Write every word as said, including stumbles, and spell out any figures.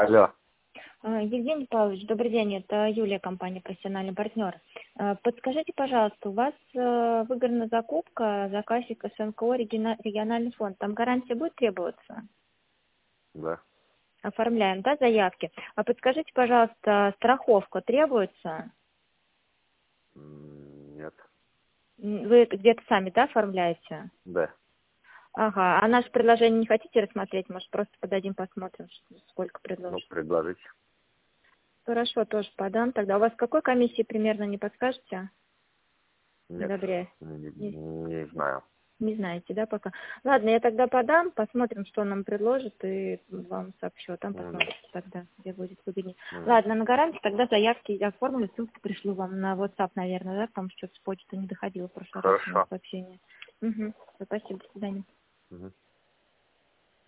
Алло. Евгений Павлович, добрый день, это Юлия, компания «Профессиональный партнер». Подскажите, пожалуйста, у вас выгодна закупка, заказчик СНКО «Региональный фонд». Там гарантия будет требоваться? Да. Оформляем, да, заявки? А подскажите, пожалуйста, страховка требуется? Нет. Вы где-то сами, да, оформляете? Да. Ага, а наше предложение не хотите рассмотреть? Может, просто подадим, посмотрим, сколько Ну, предложите? предложить. Хорошо, тоже подам. Тогда у вас какой комиссии примерно, не подскажете? Нет. Добре. Не, Не, не знаю. не знаете, да, пока? Ладно, я тогда подам, посмотрим, что он нам предложит, и вам сообщу. Там Мгм. посмотрите тогда, где будет выгоднее. Мгм. Ладно, на гарантии тогда заявки я оформлю, ссылку пришлю вам на WhatsApp, наверное, да, потому что что-то с почты не доходило в прошлый раз у нас Хорошо. сообщение. Угу. Спасибо, до свидания. Мгм.